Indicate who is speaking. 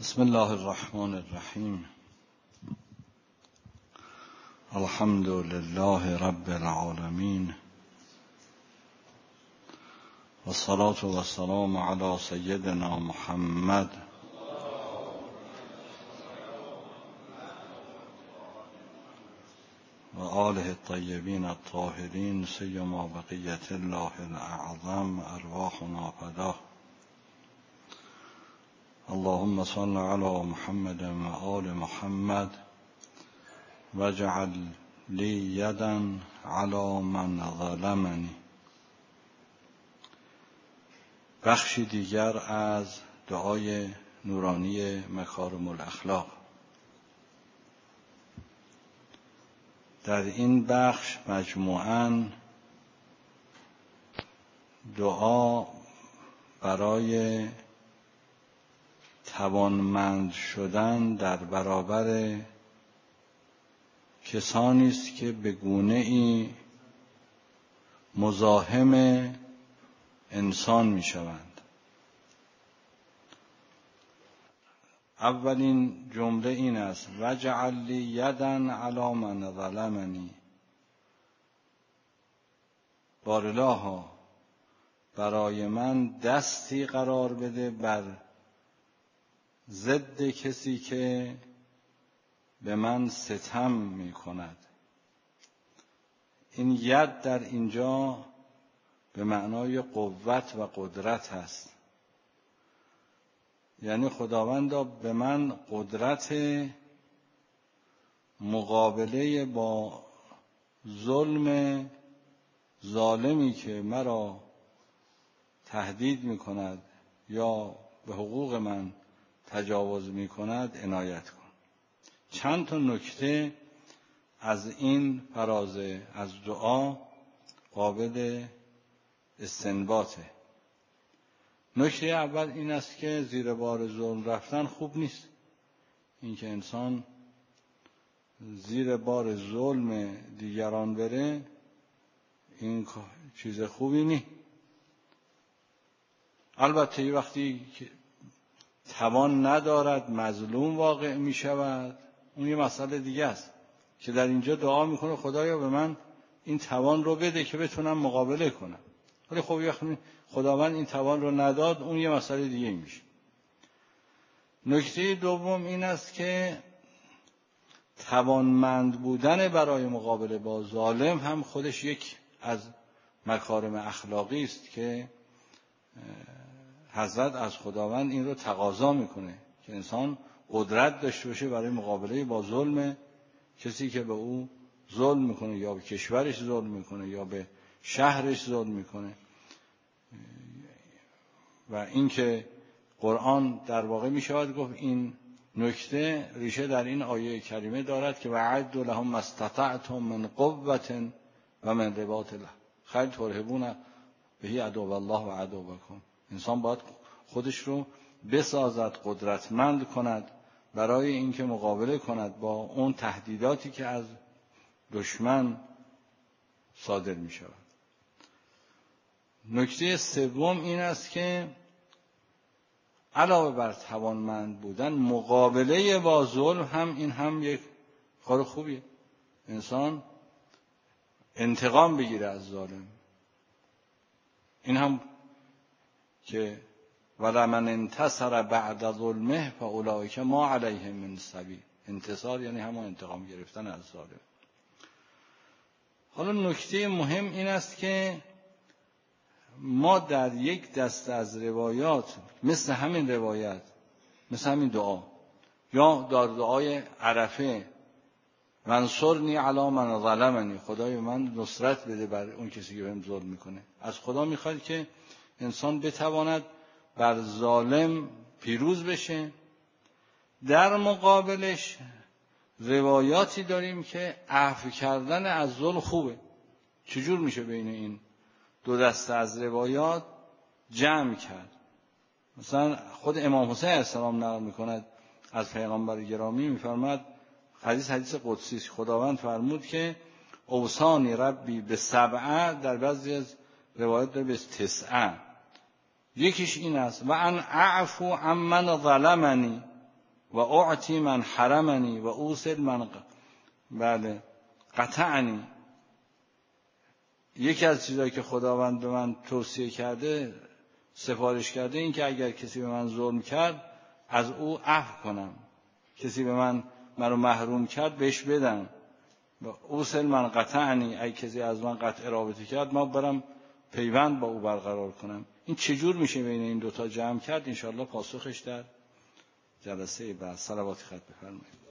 Speaker 1: بسم الله الرحمن الرحیم. الحمد لله رب العالمین والصلاة والسلام علی سیدنا محمد و آله الطیبین الطاهرین سیما بقیة الله الاعظم ارواحنا فداه. اللهم صل على محمد و آل محمد واجعل لی یدا علی من ظلمنی. بخشی دیگر از دعای نورانی مکارم الاخلاق. در این بخش مجموعاً دعا برای توانمند شدن در برابر کسانی است که به گونه‌ای مزاحم انسان می‌شوند. اولین جمله این است: وجعل لی یدا علی من ظلمنی. بارالها برای من دستی قرار بده بر ضد کسی که به من ستم می کند. این ید در اینجا به معنای قوت و قدرت است. یعنی خداوندا به من قدرت مقابله با ظلم ظالمی که مرا تهدید می کند یا به حقوق من تجاوز می کند عنایت کن. چند تا نکته از این فرازه از دعا قابل استنباطه. نکته اول این است که زیر بار ظلم رفتن خوب نیست. اینکه انسان زیر بار ظلم دیگران بره این چیز خوبی نیست. البته وقتی توان ندارد مظلوم واقع می شود اون یه مسئله دیگه است که در اینجا دعا میکنه خدایا به من این توان رو بده که بتونم مقابله کنم. ولی خب وقتی خداوند این توان رو نداد اون یه مسئله دیگه میشه. نکته دوم این است که توانمند بودن برای مقابله با ظالم هم خودش یک از مکارم اخلاقی است که حضرت از خداوند این رو تقاضا میکنه که انسان قدرت داشته باشه برای مقابله با ظلم کسی که به او ظلم میکنه یا به کشورش ظلم میکنه یا به شهرش ظلم میکنه. و اینکه قرآن در واقع میشود گفت این نکته ریشه در این آیه کریمه دارد که وَأَعِدُّوا لَهُم مَّا اسْتَطَعْتُم مِّن قُوَّةٍ وَمِن رِّبَاطِ الْخَیل ترهبون به عدو الله و عدوکم. انسان باید خودش رو بسازد، قدرتمند کند برای اینکه مقابله کند با اون تهدیداتی که از دشمن صادر می شود. نکته سوم این است که علاوه بر توانمند بودن مقابله با ظلم هم این هم یک کار خوبیه. انسان انتقام بگیره از ظالم. این هم که ولمن انتصر بعد ظلمه فاولئک ما علیهم من سبیل. انتصار یعنی همون انتقام گرفتن از ظالم. حالا نکته مهم این است که ما در یک دسته از روایات مثل همین روایت، مثل همین دعا یا در دعای عرفه منصرنی علی من ظلمنی، خدای من نصرت بده بر اون کسی که بهم ظلم میکنه، از خدا میخواد که انسان بتواند بر ظالم پیروز بشه. در مقابلش روایاتی داریم که عفو کردن از ظلم خوبه. چجور میشه بین این دو دسته از روایات جمع کرد؟ مثلا خود امام حسین علیه السلام نقل میکند از پیغمبر گرامی، میفرماد حدیث قدسی است، خداوند فرمود که اوصانی ربی به 7، در بعضی از روایات داره به 9. یکیش این است و ان اعفو عمن ظلمنی، و اعطی من حرمنی و اوصل من قطعنی. یکی از چیزایی که خداوند به من توصیه کرده، سفارش کرده، این که اگر کسی به من ظلم کرد از او عفو کنم، کسی به منو محروم کرد بهش بدم. و اوصل من قطعنی، اگه کسی از من قطع رابطه کرد ما برم پیوند با او برقرار کنم. این چجور میشه بین این دوتا جمع کرد؟ انشاءالله پاسخش در جلسه بعد. صلوات خط بفرمایید.